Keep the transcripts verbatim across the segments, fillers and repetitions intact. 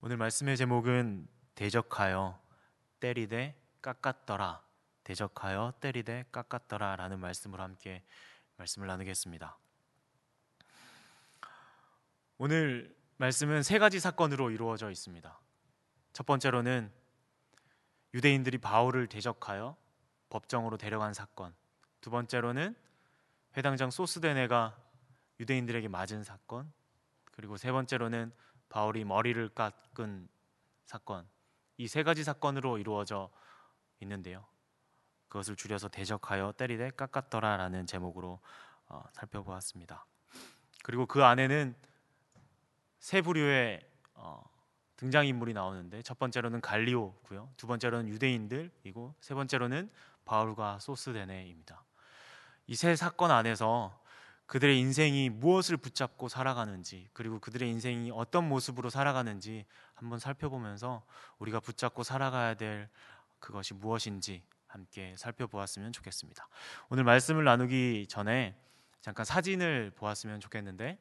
오늘 말씀의 제목은 대적하여 때리되 깎았더라. 대적하여 때리되 깎았더라 라는 말씀으로 함께 말씀을 나누겠습니다. 오늘 말씀은 세 가지 사건으로 이루어져 있습니다. 첫 번째로는 유대인들이 바울을 대적하여 법정으로 데려간 사건, 두 번째로는 회당장 소스데네가 유대인들에게 맞은 사건, 그리고 세 번째로는 바울이 머리를 깎은 사건, 이 세 가지 사건으로 이루어져 있는데요, 그것을 줄여서 대적하여 때리되 깎았더라 라는 제목으로 어, 살펴보았습니다. 그리고 그 안에는 세 부류의 어, 등장인물이 나오는데, 첫 번째로는 갈리오고요, 두 번째로는 유대인들이고, 세 번째로는 바울과 소스데네입니다. 이 세 사건 안에서 그들의 인생이 무엇을 붙잡고 살아가는지, 그리고 그들의 인생이 어떤 모습으로 살아가는지 한번 살펴보면서 우리가 붙잡고 살아가야 될 그것이 무엇인지 함께 살펴보았으면 좋겠습니다. 오늘 말씀을 나누기 전에 잠깐 사진을 보았으면 좋겠는데,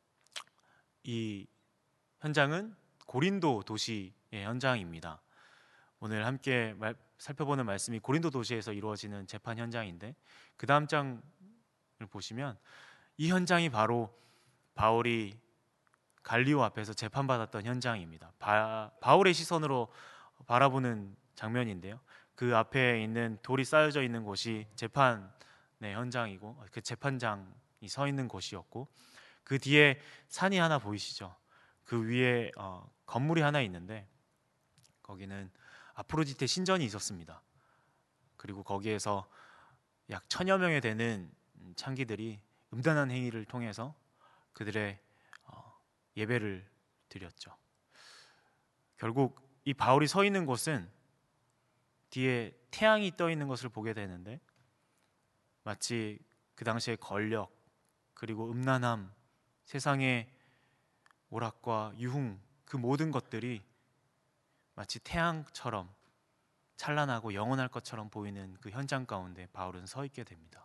이 현장은 고린도 도시의 현장입니다. 오늘 함께 말, 살펴보는 말씀이 고린도 도시에서 이루어지는 재판 현장인데, 그 다음 장을 보시면 이 현장이 바로 바울이 갈리오 앞에서 재판받았던 현장입니다. 바, 바울의 시선으로 바라보는 장면인데요, 그 앞에 있는 돌이 쌓여져 있는 곳이 재판의 현장이고, 그 재판장이 서 있는 곳이었고, 그 뒤에 산이 하나 보이시죠? 그 위에 어, 건물이 하나 있는데, 거기는 아프로디테 신전이 있었습니다. 그리고 거기에서 약 천여 명에 되는 창기들이 음란한 행위를 통해서 그들의 어, 예배를 드렸죠. 결국 이 바울이 서 있는 곳은 뒤에 태양이 떠 있는 것을 보게 되는데, 마치 그 당시의 권력, 그리고 음란함, 세상의 오락과 유흥, 그 모든 것들이 마치 태양처럼 찬란하고 영원할 것처럼 보이는 그 현장 가운데 바울은 서 있게 됩니다.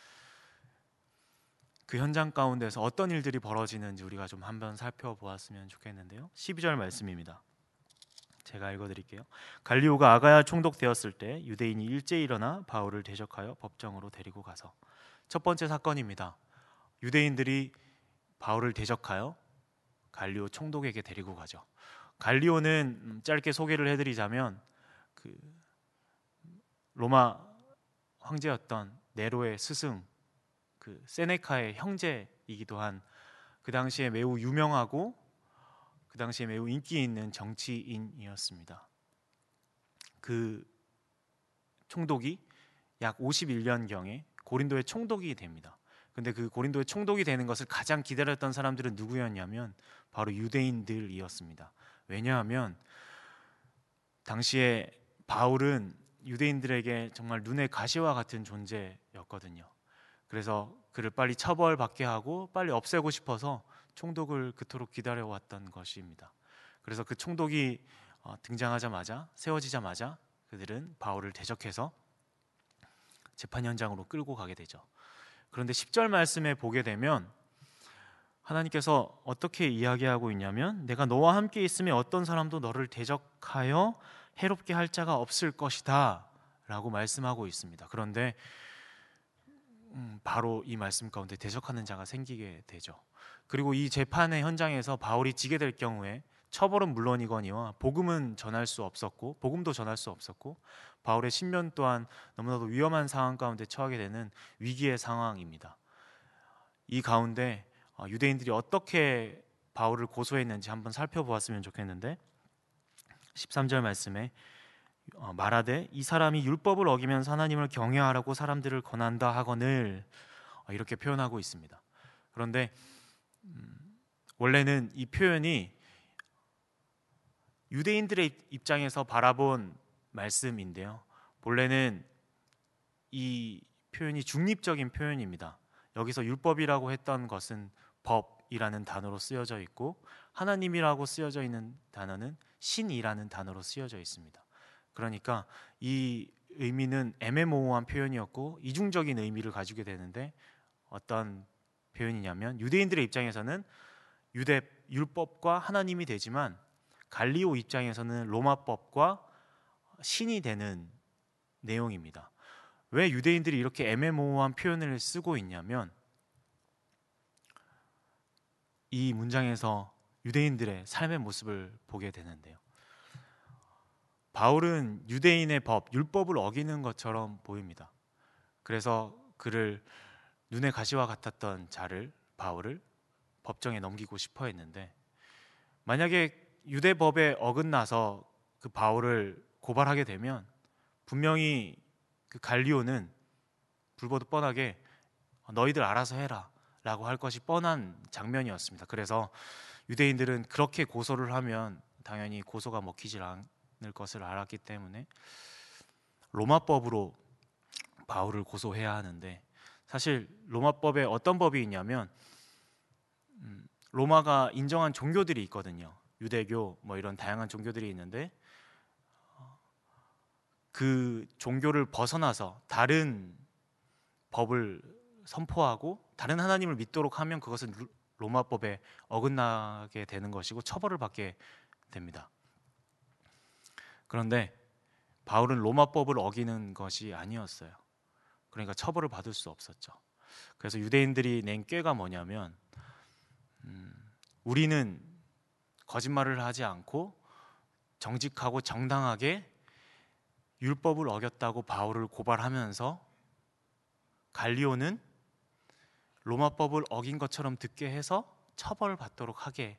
그 현장 가운데서 어떤 일들이 벌어지는지 우리가 좀 한번 살펴보았으면 좋겠는데요, 십이 절 말씀입니다. 제가 읽어드릴게요. 갈리오가 아가야 총독되었을 때 유대인이 일제히 일어나 바울을 대적하여 법정으로 데리고 가서. 첫 번째 사건입니다. 유대인들이 바울을 대적하여 갈리오 총독에게 데리고 가죠. 갈리오는 짧게 소개를 해드리자면 그 로마 황제였던 네로의 스승, 그 세네카의 형제이기도 한 그 당시에 매우 유명하고 그 당시에 매우 인기 있는 정치인이었습니다. 그 총독이 약 오십일 년경에 고린도의 총독이 됩니다. 근데 그 고린도의 총독이 되는 것을 가장 기다렸던 사람들은 누구였냐면 바로 유대인들이었습니다. 왜냐하면 당시에 바울은 유대인들에게 정말 눈의 가시와 같은 존재였거든요. 그래서 그를 빨리 처벌받게 하고 빨리 없애고 싶어서 총독을 그토록 기다려왔던 것입니다. 그래서 그 총독이 등장하자마자, 세워지자마자 그들은 바울을 대적해서 재판 현장으로 끌고 가게 되죠. 그런데 십 절 말씀에 보게 되면 하나님께서 어떻게 이야기하고 있냐면, 내가 너와 함께 있으면 어떤 사람도 너를 대적하여 해롭게 할 자가 없을 것이다 라고 말씀하고 있습니다. 그런데 음, 바로 이 말씀 가운데 대적하는 자가 생기게 되죠. 그리고 이 재판의 현장에서 바울이 지게 될 경우에 처벌은 물론이거니와 복음은 전할 수 없었고, 복음도 전할 수 없었고, 바울의 신변 또한 너무나도 위험한 상황 가운데 처하게 되는 위기의 상황입니다. 이 가운데 유대인들이 어떻게 바울을 고소했는지 한번 살펴보았으면 좋겠는데, 십삼 절 말씀에 말하되 이 사람이 율법을 어기면서 하나님을 경외하라고 사람들을 권한다 하거늘, 이렇게 표현하고 있습니다. 그런데 음, 원래는 이 표현이 유대인들의 입장에서 바라본 말씀인데요, 본래는 이 표현이 중립적인 표현입니다. 여기서 율법이라고 했던 것은 법이라는 단어로 쓰여져 있고, 하나님이라고 쓰여져 있는 단어는 신이라는 단어로 쓰여져 있습니다. 그러니까 이 의미는 애매모호한 표현이었고 이중적인 의미를 가지게 되는데, 어떤 표현이냐면 유대인들의 입장에서는 유대 율법과 하나님이 되지만 갈리오 입장에서는 로마법과 신이 되는 내용입니다. 왜 유대인들이 이렇게 애매모호한 표현을 쓰고 있냐면 이 문장에서 유대인들의 삶의 모습을 보게 되는데요. 바울은 유대인의 법, 율법을 어기는 것처럼 보입니다. 그래서 그를 눈의 가시와 같았던 자를, 바울을 법정에 넘기고 싶어 했는데, 만약에 유대법에 어긋나서 그 바울을 고발하게 되면 분명히 그 갈리오는 불보듯 뻔하게 너희들 알아서 해라 라고 할 것이 뻔한 장면이었습니다. 그래서 유대인들은 그렇게 고소를 하면 당연히 고소가 먹히질 않을 것을 알았기 때문에 로마법으로 바울을 고소해야 하는데, 사실 로마법에 어떤 법이 있냐면 음, 로마가 인정한 종교들이 있거든요. 유대교 뭐 이런 다양한 종교들이 있는데 그 종교를 벗어나서 다른 법을 선포하고 다른 하나님을 믿도록 하면 그것은 로마법에 어긋나게 되는 것이고 처벌을 받게 됩니다. 그런데 바울은 로마법을 어기는 것이 아니었어요. 그러니까 처벌을 받을 수 없었죠. 그래서 유대인들이 낸 꾀가 뭐냐면 음, 우리는 거짓말을 하지 않고 정직하고 정당하게 율법을 어겼다고 바울을 고발하면서 갈리오는 로마법을 어긴 것처럼 듣게 해서 처벌을 받도록 하게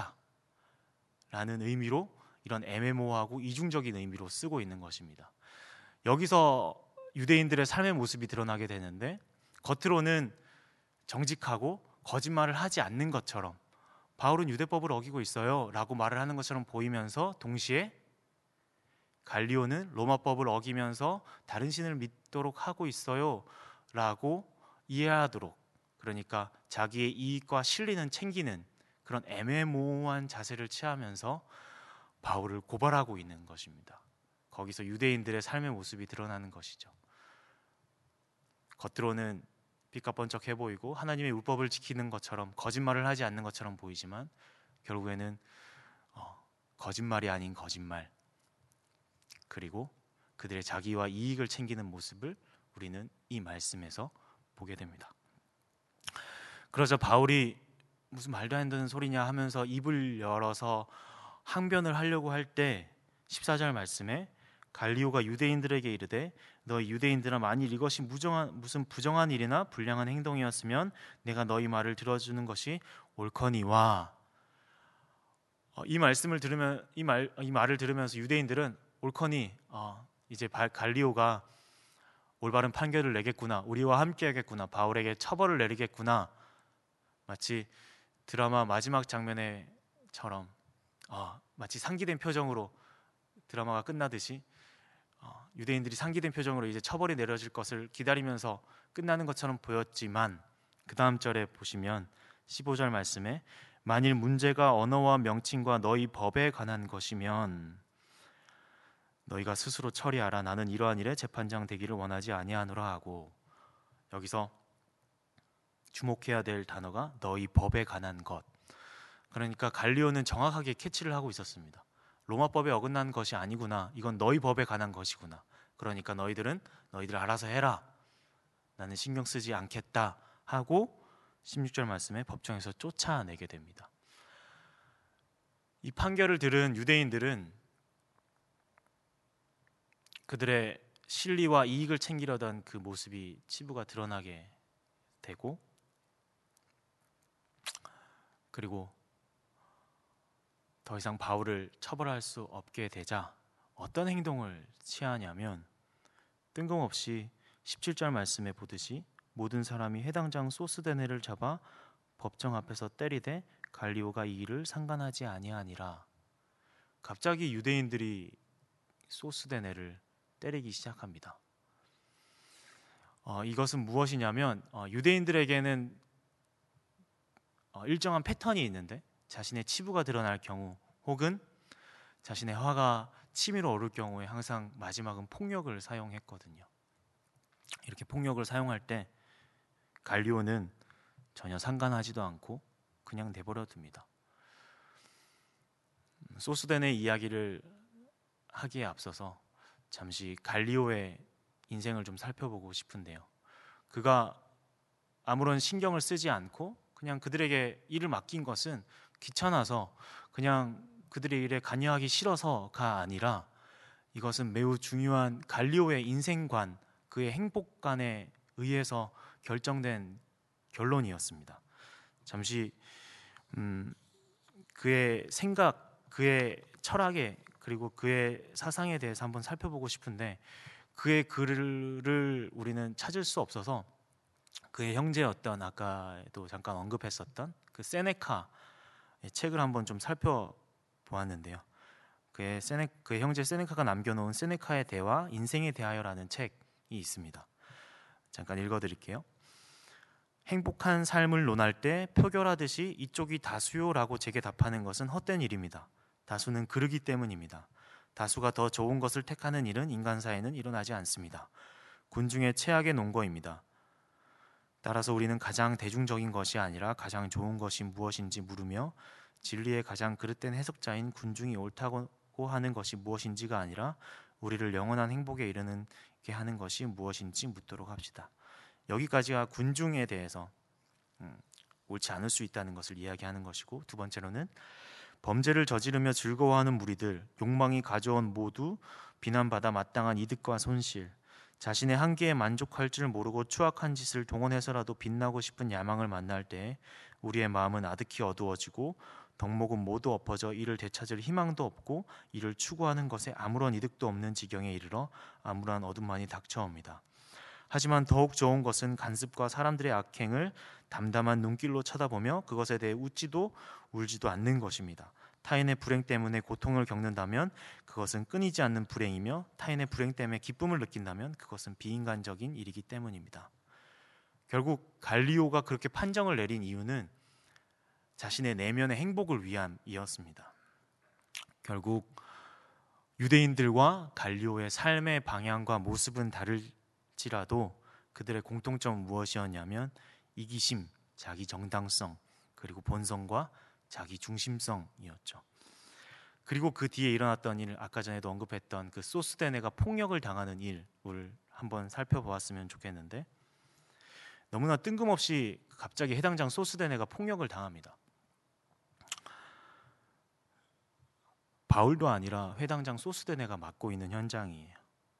하자라는 의미로, 이런 애매모호하고 이중적인 의미로 쓰고 있는 것입니다. 여기서 유대인들의 삶의 모습이 드러나게 되는데, 겉으로는 정직하고 거짓말을 하지 않는 것처럼 바울은 유대법을 어기고 있어요 라고 말을 하는 것처럼 보이면서 동시에 갈리오는 로마법을 어기면서 다른 신을 믿도록 하고 있어요 라고 이해하도록, 그러니까 자기의 이익과 실리는 챙기는 그런 애매모호한 자세를 취하면서 바울을 고발하고 있는 것입니다. 거기서 유대인들의 삶의 모습이 드러나는 것이죠. 겉으로는 빛과 번쩍해 보이고 하나님의 율법을 지키는 것처럼, 거짓말을 하지 않는 것처럼 보이지만 결국에는 어, 거짓말이 아닌 거짓말, 그리고 그들의 자기와 이익을 챙기는 모습을 우리는 이 말씀에서 보게 됩니다. 그러자 바울이 무슨 말도 안 되는 소리냐 하면서 입을 열어서 항변을 하려고 할 때 십사 절 말씀에 갈리오가 유대인들에게 이르되 너희 유대인들아, 만일 이것이 무정한, 무슨 부정한 일이나 불량한 행동이었으면 내가 너희 말을 들어주는 것이 옳거니와. 어, 이 말씀을 들으면 이 말 이 말을 들으면서 유대인들은 옳거니, 어, 이제 갈리오가 올바른 판결을 내겠구나, 우리와 함께하겠구나, 바울에게 처벌을 내리겠구나, 마치 드라마 마지막 장면에처럼 어, 마치 상기된 표정으로 드라마가 끝나듯이 어, 유대인들이 상기된 표정으로 이제 처벌이 내려질 것을 기다리면서 끝나는 것처럼 보였지만, 그 다음 절에 보시면 십오 절 말씀에 만일 문제가 언어와 명칭과 너희 법에 관한 것이면 너희가 스스로 처리하라. 나는 이러한 일에 재판장 되기를 원하지 아니하노라 하고, 여기서 주목해야 될 단어가 너희 법에 관한 것. 그러니까 갈리오는 정확하게 캐치를 하고 있었습니다. 로마법에 어긋난 것이 아니구나, 이건 너희 법에 관한 것이구나. 그러니까 너희들은 너희들 알아서 해라, 나는 신경 쓰지 않겠다 하고 십육 절 말씀에 법정에서 쫓아내게 됩니다. 이 판결을 들은 유대인들은 그들의 실리와 이익을 챙기려던 그 모습이 치부가 드러나게 되고, 그리고 더 이상 바울을 처벌할 수 없게 되자 어떤 행동을 취하냐면, 뜬금없이 십칠 절 말씀에 보듯이 모든 사람이 해당장 소스데네를 잡아 법정 앞에서 때리되 갈리오가 이 일을 상관하지 아니하니라. 갑자기 유대인들이 소스데네를 때리기 시작합니다. 어, 이것은 무엇이냐면 어, 유대인들에게는 어, 일정한 패턴이 있는데, 자신의 치부가 드러날 경우 혹은 자신의 화가 치밀어 오를 경우에 항상 마지막은 폭력을 사용했거든요. 이렇게 폭력을 사용할 때 갈리오는 전혀 상관하지도 않고 그냥 내버려 둡니다. 소스덴의 이야기를 하기에 앞서서 잠시 갈리오의 인생을 좀 살펴보고 싶은데요. 그가 아무런 신경을 쓰지 않고 그냥 그들에게 일을 맡긴 것은 귀찮아서, 그냥 그들의 일에 관여하기 싫어서가 아니라 이것은 매우 중요한 갈리오의 인생관, 그의 행복관에 의해서 결정된 결론이었습니다. 잠시 음, 그의 생각, 그의 철학에, 그리고 그의 사상에 대해서 한번 살펴보고 싶은데, 그의 글을 우리는 찾을 수 없어서 그의 형제였던, 아까도 잠깐 언급했었던 그 세네카의 책을 한번 좀 살펴보았는데요. 그의, 세네, 그의 형제 세네카가 남겨놓은 세네카의 대화, 인생에 대하여라는 책이 있습니다. 잠깐 읽어드릴게요. 행복한 삶을 논할 때 표결하듯이 이쪽이 다수요라고 제게 답하는 것은 헛된 일입니다. 다수는 그르기 때문입니다. 다수가 더 좋은 것을 택하는 일은 인간사에는 일어나지 않습니다. 군중의 최악의 논거입니다. 따라서 우리는 가장 대중적인 것이 아니라 가장 좋은 것이 무엇인지 물으며, 진리의 가장 그릇된 해석자인 군중이 옳다고 하는 것이 무엇인지가 아니라 우리를 영원한 행복에 이르게 하는 것이 무엇인지 묻도록 합시다. 여기까지가 군중에 대해서 음, 옳지 않을 수 있다는 것을 이야기하는 것이고, 두 번째로는 범죄를 저지르며 즐거워하는 무리들, 욕망이 가져온 모두 비난받아 마땅한 이득과 손실, 자신의 한계에 만족할 줄 모르고 추악한 짓을 동원해서라도 빛나고 싶은 야망을 만날 때 우리의 마음은 아득히 어두워지고 덕목은 모두 엎어져 이를 되찾을 희망도 없고 이를 추구하는 것에 아무런 이득도 없는 지경에 이르러 암울한 어둠만이 닥쳐옵니다. 하지만 더욱 좋은 것은 간습과 사람들의 악행을 담담한 눈길로 쳐다보며 그것에 대해 웃지도 울지도 않는 것입니다. 타인의 불행 때문에 고통을 겪는다면 그것은 끊이지 않는 불행이며, 타인의 불행 때문에 기쁨을 느낀다면 그것은 비인간적인 일이기 때문입니다. 결국 갈리오가 그렇게 판정을 내린 이유는 자신의 내면의 행복을 위함이었습니다. 결국 유대인들과 갈리오의 삶의 방향과 모습은 다를지라도 그들의 공통점은 무엇이었냐면 이기심, 자기 정당성, 그리고 본성과 자기 중심성이었죠. 그리고 그 뒤에 일어났던 일, 아까 전에도 언급했던 그 소스데네가 폭력을 당하는 일을 한번 살펴보았으면 좋겠는데, 너무나 뜬금없이 갑자기 해당장 소스데네가 폭력을 당합니다. 바울도 아니라 회당장 소스데네가 맡고 있는 현장이에요.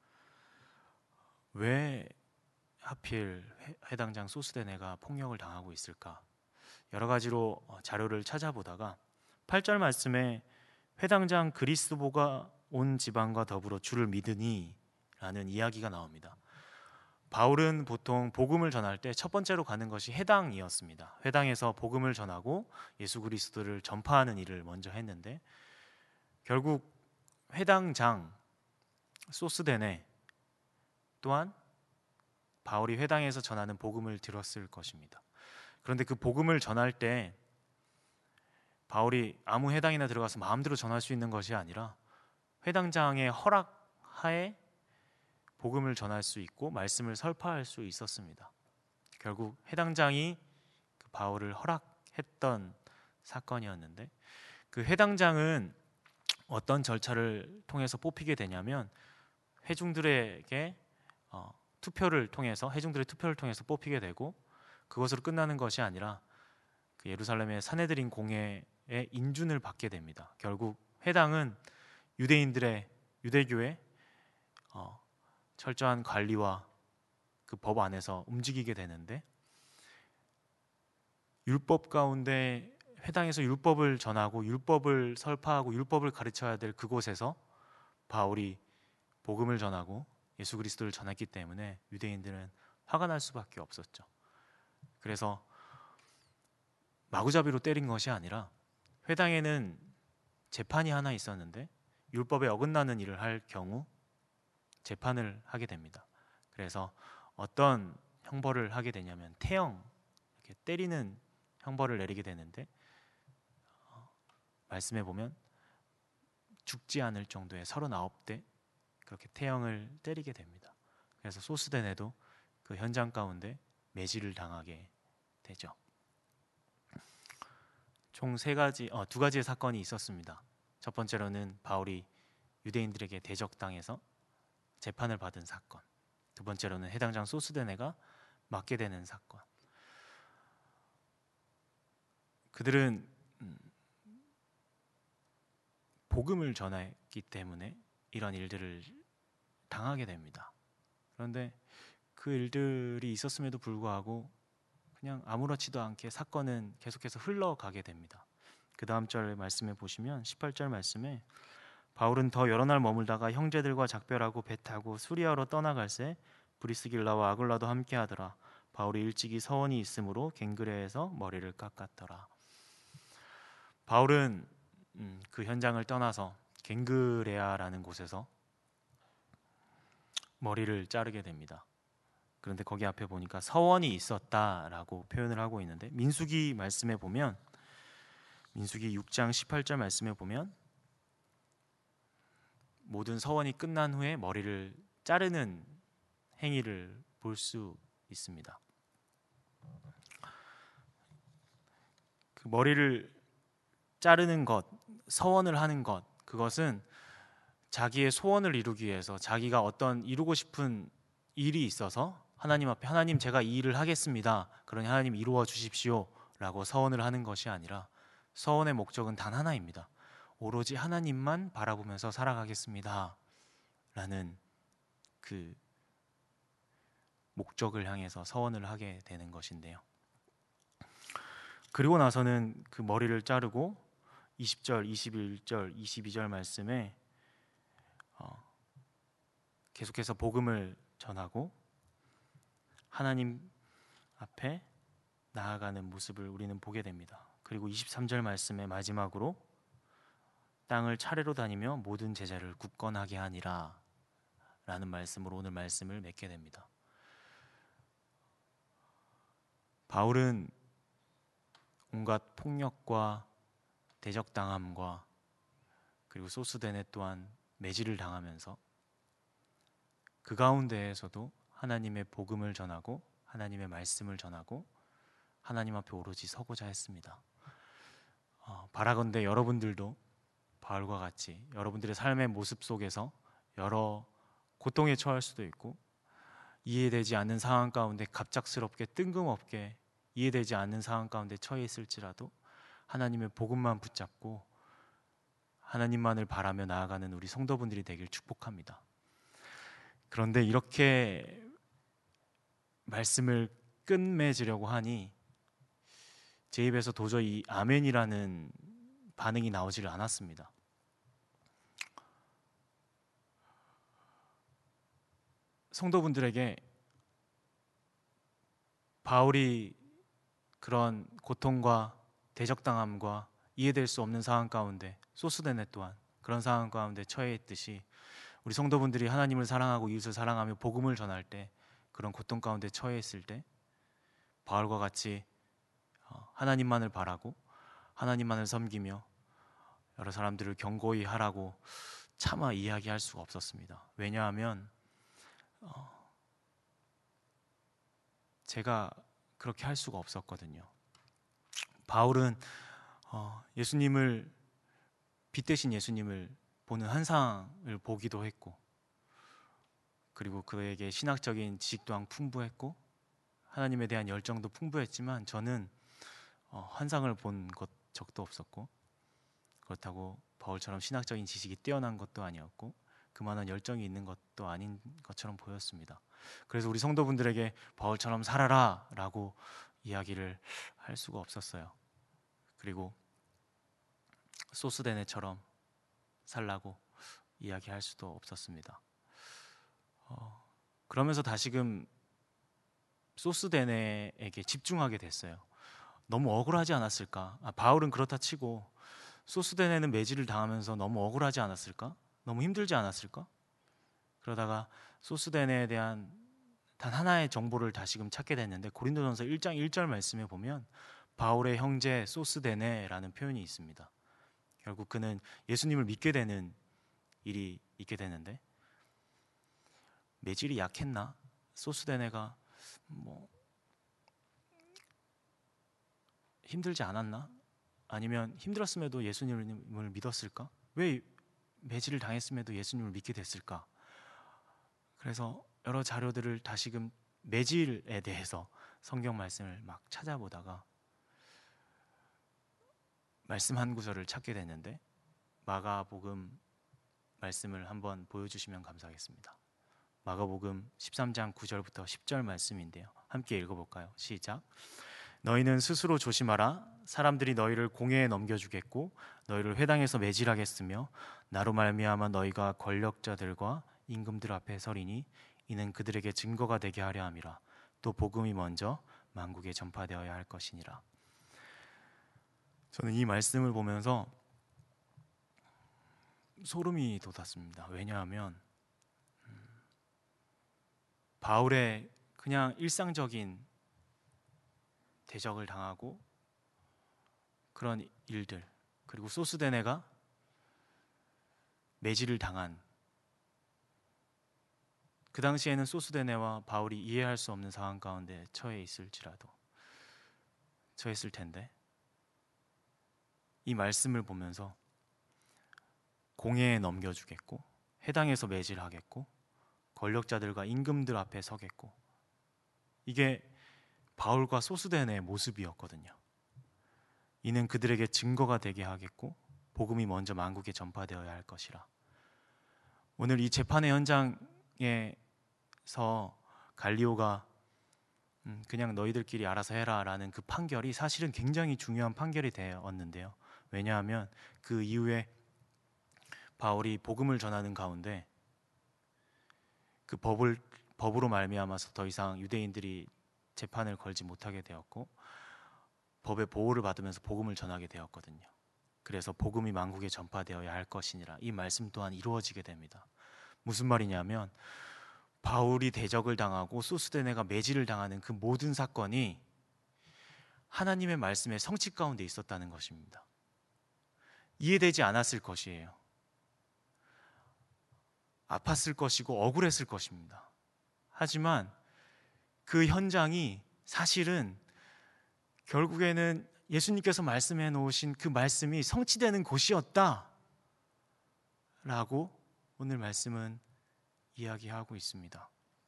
왜 하필 회당장 소스데네가 폭력을 당하고 있을까? 여러 가지로 자료를 찾아보다가 팔 절 말씀에 회당장 그리스도가 온 지방과 더불어 주를 믿으니 라는 이야기가 나옵니다. 바울은 보통 복음을 전할 때 첫 번째로 가는 것이 회당이었습니다. 회당에서 복음을 전하고 예수 그리스도를 전파하는 일을 먼저 했는데, 결국 회당장 소스데네 또한 바울이 회당에서 전하는 복음을 들었을 것입니다. 그런데 그 복음을 전할 때 바울이 아무 회당이나 들어가서 마음대로 전할 수 있는 것이 아니라 회당장의 허락하에 복음을 전할 수 있고 말씀을 설파할 수 있었습니다. 결국 회당장이 그 바울을 허락했던 사건이었는데, 그 회당장은 어떤 절차를 통해서 뽑히게 되냐면 회중들에게 어, 투표를 통해서 회중들의 투표를 통해서 뽑히게 되고, 그것으로 끝나는 것이 아니라 그 예루살렘의 사내들인 공회의 인준을 받게 됩니다. 결국 회당은 유대인들의 유대교의 어, 철저한 관리와 그 법 안에서 움직이게 되는데, 율법 가운데 회당에서 율법을 전하고 율법을 설파하고 율법을 가르쳐야 될 그곳에서 바울이 복음을 전하고 예수 그리스도를 전했기 때문에 유대인들은 화가 날 수밖에 없었죠. 그래서 마구잡이로 때린 것이 아니라 회당에는 재판이 하나 있었는데 율법에 어긋나는 일을 할 경우 재판을 하게 됩니다. 그래서 어떤 형벌을 하게 되냐면 태형, 이렇게 때리는 형벌을 내리게 되는데, 어, 말씀해 보면 죽지 않을 정도의 서른아홉 대 그렇게 태형을 때리게 됩니다. 그래서 소스데네도 그 현장 가운데 매질을 당하게 되죠. 총 세 가지, 어, 두 가지의 사건이 있었습니다. 첫 번째로는 바울이 유대인들에게 대적당해서 재판을 받은 사건, 두 번째로는 해당장 소스데네가 맞게 되는 사건. 그들은 음, 복음을 전했기 때문에 이런 일들을 당하게 됩니다. 그런데 그 일들이 있었음에도 불구하고 그냥 아무렇지도 않게 사건은 계속해서 흘러가게 됩니다. 그 다음 절 말씀에 보시면 십팔 절 말씀에 바울은 더 여러 날 머물다가 형제들과 작별하고 배 타고 수리아로 떠나갈새 브리스길라와 아굴라도 함께하더라. 바울이 일찍이 서원이 있으므로 갱그레에서 머리를 깎았더라. 바울은 음, 그 현장을 떠나서 갱그레아라는 곳에서 머리를 자르게 됩니다. 그런데 거기 앞에 보니까 서원이 있었다라고 표현을 하고 있는데, 민수기 말씀에 보면, 민수기 육 장 십팔 절 말씀에 보면 모든 서원이 끝난 후에 머리를 자르는 행위를 볼 수 있습니다. 그 머리를 자르는 것, 서원을 하는 것, 그것은 자기의 소원을 이루기 위해서, 자기가 어떤 이루고 싶은 일이 있어서 하나님 앞에, 하나님 제가 이 일을 하겠습니다, 그러니 하나님 이루어 주십시오 라고 서원을 하는 것이 아니라, 서원의 목적은 단 하나입니다. 오로지 하나님만 바라보면서 살아가겠습니다 라는 그 목적을 향해서 서원을 하게 되는 것인데요. 그리고 나서는 그 머리를 자르고 이십 절, 이십일 절, 이십이 절 말씀에 어, 계속해서 복음을 전하고 하나님 앞에 나아가는 모습을 우리는 보게 됩니다. 그리고 이십삼 절 말씀의 마지막으로 땅을 차례로 다니며 모든 제자를 굳건하게 하니라 라는 말씀으로 오늘 말씀을 맺게 됩니다. 바울은 온갖 폭력과 대적당함과 그리고 소스데네 또한 매질을 당하면서 그 가운데에서도 하나님의 복음을 전하고 하나님의 말씀을 전하고 하나님 앞에 오로지 서고자 했습니다. 어, 바라건대 여러분들도 바울과 같이 여러분들의 삶의 모습 속에서 여러 고통에 처할 수도 있고, 이해되지 않는 상황 가운데 갑작스럽게 뜬금없게 이해되지 않는 상황 가운데 처해 있을지라도 하나님의 복음만 붙잡고 하나님만을 바라며 나아가는 우리 성도분들이 되길 축복합니다. 그런데 이렇게 말씀을 끝맺으려고 하니 제 입에서 도저히 아멘이라는 반응이 나오지를 않았습니다. 성도분들에게 바울이 그런 고통과 대적당함과 이해될 수 없는 상황 가운데, 소스데네 또한 그런 상황 가운데 처해 있듯이 우리 성도분들이 하나님을 사랑하고 이웃을 사랑하며 복음을 전할 때, 그런 고통 가운데 처해 있을 때 바울과 같이 하나님만을 바라고 하나님만을 섬기며 여러 사람들을 경고히 하라고 차마 이야기할 수가 없었습니다. 왜냐하면 어, 제가 그렇게 할 수가 없었거든요. 바울은 어, 예수님을, 빛 대신 예수님을 보는 환상을 보기도 했고, 그리고 그에게 신학적인 지식 또한 풍부했고 하나님에 대한 열정도 풍부했지만, 저는 어, 환상을 본 것, 적도 없었고, 그렇다고 바울처럼 신학적인 지식이 뛰어난 것도 아니었고 그만한 열정이 있는 것도 아닌 것처럼 보였습니다. 그래서 우리 성도분들에게 바울처럼 살아라 라고 이야기를 할 수가 없었어요. 그리고 소스데네처럼 살라고 이야기할 수도 없었습니다. 어, 그러면서 다시금 소스데네에게 집중하게 됐어요. 너무 억울하지 않았을까? 아, 바울은 그렇다 치고 소스데네는 매질을 당하면서 너무 억울하지 않았을까? 너무 힘들지 않았을까? 그러다가 소스데네에 대한 단 하나의 정보를 다시금 찾게 됐는데, 고린도전서 일 장 일 절 말씀에 보면 바울의 형제 소스데네라는 표현이 있습니다. 결국 그는 예수님을 믿게 되는 일이 있게 되는데, 매질이 약했나? 소스데네가 뭐 힘들지 않았나? 아니면 힘들었음에도 예수님을 믿었을까? 왜 매질을 당했음에도 예수님을 믿게 됐을까? 그래서 여러 자료들을 다시금 매질에 대해서 성경 말씀을 막 찾아보다가 말씀 한 구절을 찾게 됐는데, 마가복음 말씀을 한번 보여주시면 감사하겠습니다. 마가복음 십삼 장 구 절부터 십 절 말씀인데요, 함께 읽어볼까요? 시작. 너희는 스스로 조심하라. 사람들이 너희를 공회에 넘겨주겠고 너희를 회당에서 매질하겠으며 나로 말미암아 너희가 권력자들과 임금들 앞에 서리니 이는 그들에게 증거가 되게 하려 함이라. 또 복음이 먼저 만국에 전파되어야 할 것이니라. 저는 이 말씀을 보면서 소름이 돋았습니다. 왜냐하면 바울의 그냥 일상적인 대적을 당하고 그런 일들, 그리고 소스데네가 매질을 당한, 그 당시에는 소스데네와 바울이 이해할 수 없는 상황 가운데 처해 있을지라도 처했을 텐데, 이 말씀을 보면서 공회에 넘겨주겠고 회당에서 매질하겠고 권력자들과 임금들 앞에 서겠고, 이게 바울과 소스데네의 모습이었거든요. 이는 그들에게 증거가 되게 하겠고 복음이 먼저 만국에 전파되어야 할 것이라. 오늘 이 재판의 현장에서 갈리오가 음, 그냥 너희들끼리 알아서 해라 라는 그 판결이 사실은 굉장히 중요한 판결이 되었는데요. 왜냐하면 그 이후에 바울이 복음을 전하는 가운데 그 법을, 법으로 말미암아서 더 이상 유대인들이 재판을 걸지 못하게 되었고 법의 보호를 받으면서 복음을 전하게 되었거든요. 그래서 복음이 만국에 전파되어야 할 것이니라, 이 말씀 또한 이루어지게 됩니다. 무슨 말이냐면 바울이 대적을 당하고 소스데네가 매질을 당하는 그 모든 사건이 하나님의 말씀의 성취 가운데 있었다는 것입니다. 이해되지 않았을 것이에요. 아팠을 것이고 억울했을 것입니다. 하지만 그 현장이 사실은 결국에는 예수님께서 말씀해 놓으신 그 말씀이 성취되는 곳이었다 라고 오늘 말씀은 이야기하고 있습니다.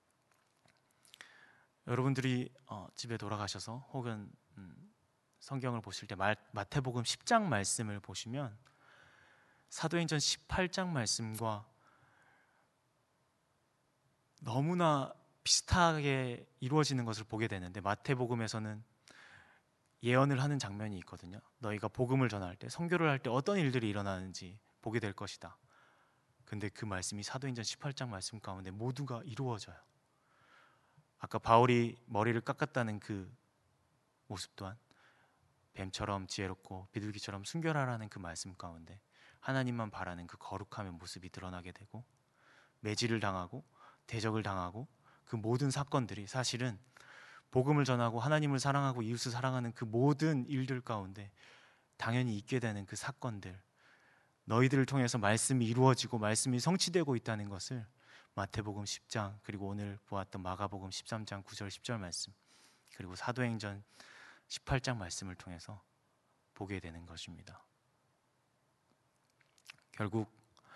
여러분들이 어, 집에 돌아가셔서 혹은 음, 성경을 보실 때 마, 마태복음 십 장 말씀을 보시면 사도행전 십팔 장 말씀과 너무나 비슷하게 이루어지는 것을 보게 되는데, 마태복음에서는 예언을 하는 장면이 있거든요. 너희가 복음을 전할 때, 선교를 할 때 어떤 일들이 일어나는지 보게 될 것이다. 근데 그 말씀이 사도행전 십팔 장 말씀 가운데 모두가 이루어져요. 아까 바울이 머리를 깎았다는 그 모습 또한 뱀처럼 지혜롭고 비둘기처럼 순결하라는 그 말씀 가운데 하나님만 바라는 그 거룩함의 모습이 드러나게 되고, 매질을 당하고 대적을 당하고 그 모든 사건들이 사실은 복음을 전하고 하나님을 사랑하고 이웃을 사랑하는 그 모든 일들 가운데 당연히 있게 되는 그 사건들, 너희들을 통해서 말씀이 이루어지고 말씀이 성취되고 있다는 것을 마태복음 십 장, 그리고 오늘 보았던 마가복음 십삼 장 구 절 십 절 말씀, 그리고 사도행전 십팔 장 말씀을 통해서 보게 되는 것입니다. 결국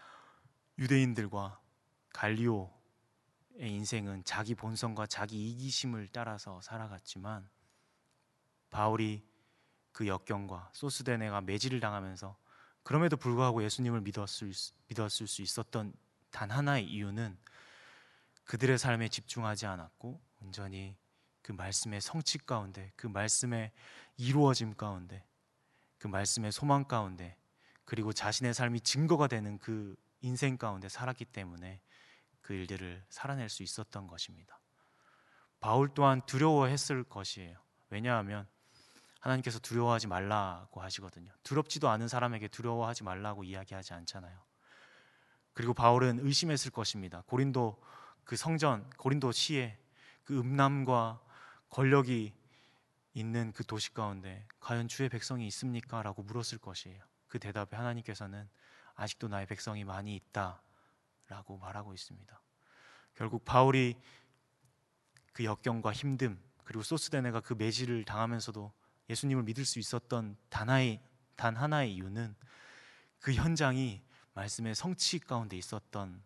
유대인들과 갈리오의 인생은 자기 본성과 자기 이기심을 따라서 살아갔지만, 바울이 그 역경과 소스데네가 매질을 당하면서 그럼에도 불구하고 예수님을 믿었을, 믿었을 수 있었던 단 하나의 이유는 그들의 삶에 집중하지 않았고 온전히 그 말씀의 성취 가운데, 그 말씀의 이루어짐 가운데, 그 말씀의 소망 가운데, 그리고 자신의 삶이 증거가 되는 그 인생 가운데 살았기 때문에 그 일들을 살아낼 수 있었던 것입니다. 바울 또한 두려워했을 것이에요. 왜냐하면 하나님께서 두려워하지 말라고 하시거든요. 두렵지도 않은 사람에게 두려워하지 말라고 이야기하지 않잖아요. 그리고 바울은 의심했을 것입니다. 고린도 그 성전, 고린도 시에 그 음란과 권력이 있는 그 도시 가운데 과연 주의 백성이 있습니까? 라고 물었을 것이에요. 그 대답에 하나님께서는 아직도 나의 백성이 많이 있다 라고 말하고 있습니다. 결국 바울이 그 역경과 힘듦, 그리고 소스데네가 그 매질을 당하면서도 예수님을 믿을 수 있었던 단 하나의, 단 하나의 이유는 그 현장이 말씀의 성취 가운데 있었던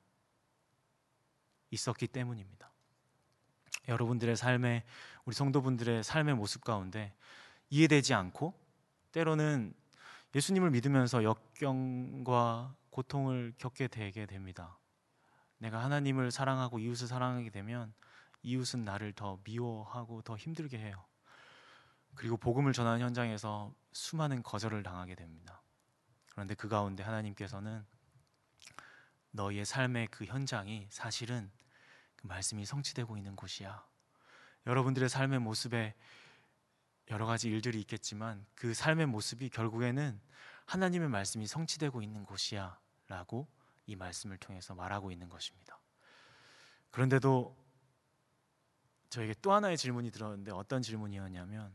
있었기 때문입니다. 여러분들의 삶의 우리 성도분들의 삶의 모습 가운데 이해되지 않고 때로는 예수님을 믿으면서 역경과 고통을 겪게 되게 됩니다. 내가 하나님을 사랑하고 이웃을 사랑하게 되면 이웃은 나를 더 미워하고 더 힘들게 해요. 그리고 복음을 전하는 현장에서 수많은 거절을 당하게 됩니다. 그런데 그 가운데 하나님께서는 너희의 삶의 그 현장이 사실은 그 말씀이 성취되고 있는 곳이야. 여러분들의 삶의 모습에 여러 가지 일들이 있겠지만 그 삶의 모습이 결국에는 하나님의 말씀이 성취되고 있는 곳이야 라고 이 말씀을 통해서 말하고 있는 것입니다. 그런데도 저에게 또 하나의 질문이 들었는데 어떤 질문이었냐면,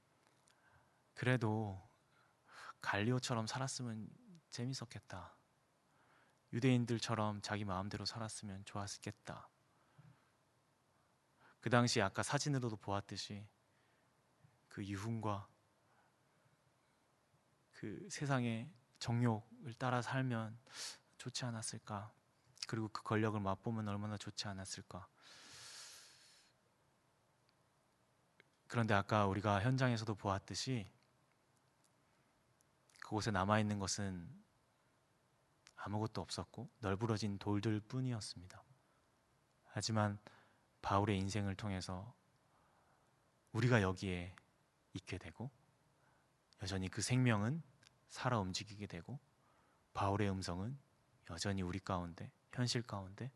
그래도 갈리오처럼 살았으면 재밌었겠다. 유대인들처럼 자기 마음대로 살았으면 좋았겠다. 그 당시 아까 사진으로도 보았듯이 그 유흥과 그 세상의 정욕을 따라 살면 좋지 않았을까? 그리고 그 권력을 맛보면 얼마나 좋지 않았을까? 그런데 아까 우리가 현장에서도 보았듯이 그곳에 남아있는 것은 아무것도 없었고 널브러진 돌들 뿐이었습니다. 하지만 바울의 인생을 통해서 우리가 여기에 있게 되고 여전히 그 생명은 살아 움직이게 되고 바울의 음성은 여전히 우리 가운데, 현실 가운데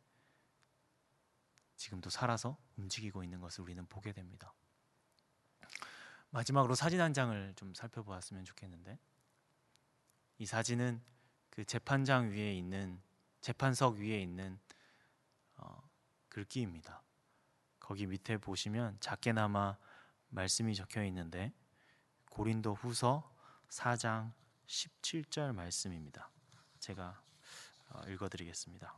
지금도 살아서 움직이고 있는 것을 우리는 보게 됩니다. 마지막으로 사진 한 장을 좀 살펴보았으면 좋겠는데, 이 사진은 그 재판장 위에 있는 재판석 위에 있는 어, 글귀입니다. 거기 밑에 보시면 작게나마 말씀이 적혀 있는데 고린도 후서 사 장 십칠 절 말씀입니다. 제가 어, 읽어드리겠습니다.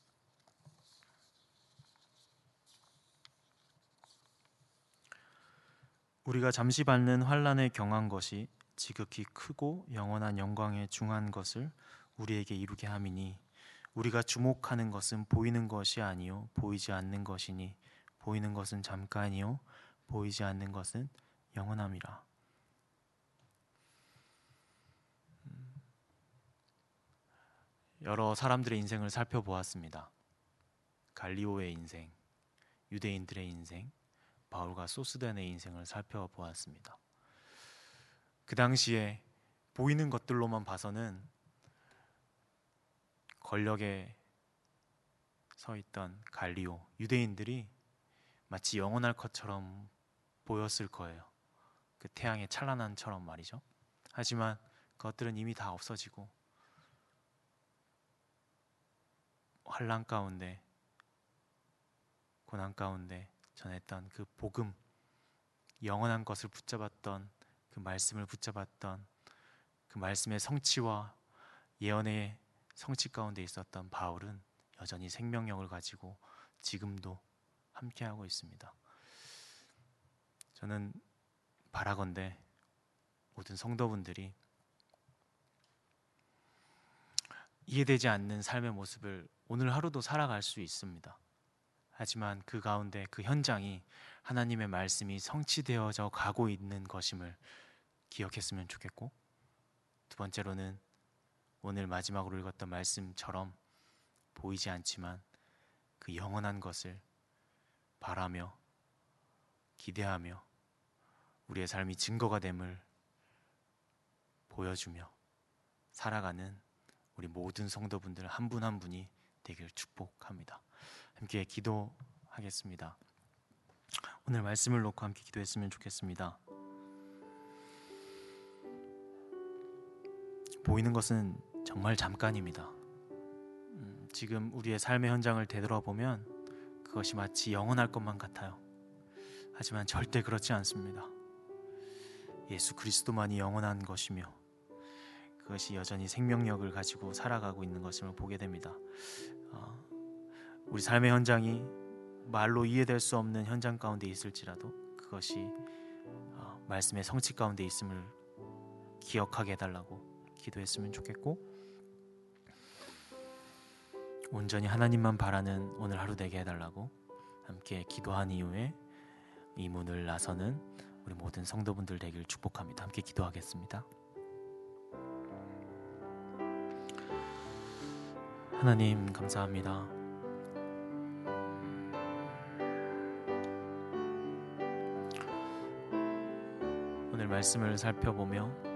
우리가 잠시 받는 환난에 경한 것이 지극히 크고 영원한 영광에 중한 것을 우리에게 이루게 함이니 우리가 주목하는 것은 보이는 것이 아니요 보이지 않는 것이니 보이는 것은 잠깐이요 보이지 않는 것은 영원함이라. 여러 사람들의 인생을 살펴보았습니다. 갈리오의 인생, 유대인들의 인생, 바울과 소스덴의 인생을 살펴보았습니다. 그 당시에 보이는 것들로만 봐서는 권력에 서 있던 갈리오, 유대인들이 마치 영원할 것처럼 보였을 거예요. 그 태양의 찬란함처럼 말이죠. 하지만 그것들은 이미 다 없어지고 환난 가운데, 고난 가운데 전했던 그 복음, 영원한 것을 붙잡았던 그 말씀을 붙잡았던 그 말씀의 성취와 예언의 성취 가운데 있었던 바울은 여전히 생명력을 가지고 지금도 함께하고 있습니다. 저는 바라건대 모든 성도분들이 이해되지 않는 삶의 모습을 오늘 하루도 살아갈 수 있습니다. 하지만 그 가운데 그 현장이 하나님의 말씀이 성취되어져 가고 있는 것임을 기억했으면 좋겠고, 두 번째로는 오늘 마지막으로 읽었던 말씀처럼 보이지 않지만 그 영원한 것을 바라며 기대하며 우리의 삶이 증거가 됨을 보여주며 살아가는 우리 모든 성도분들 한 분 한 분이 되길 축복합니다. 함께 기도하겠습니다. 오늘 말씀을 놓고 함께 기도했으면 좋겠습니다. 보이는 것은 정말 잠깐입니다. 음, 지금 우리의 삶의 현장을 되돌아보면 그것이 마치 영원할 것만 같아요. 하지만 절대 그렇지 않습니다. 예수 그리스도만이 영원한 것이며 그것이 여전히 생명력을 가지고 살아가고 있는 것임을 보게 됩니다. 어, 우리 삶의 현장이 말로 이해될 수 없는 현장 가운데 있을지라도 그것이 어, 말씀의 성취 가운데 있음을 기억하게 해달라고 기도했으면 좋겠고, 온전히 하나님만 바라는 오늘 하루 되게 해달라고 함께 기도한 이후에 이 문을 나서는 우리 모든 성도분들 되길 축복합니다. 함께 기도하겠습니다. 하나님 감사합니다. 오늘 말씀을 살펴보며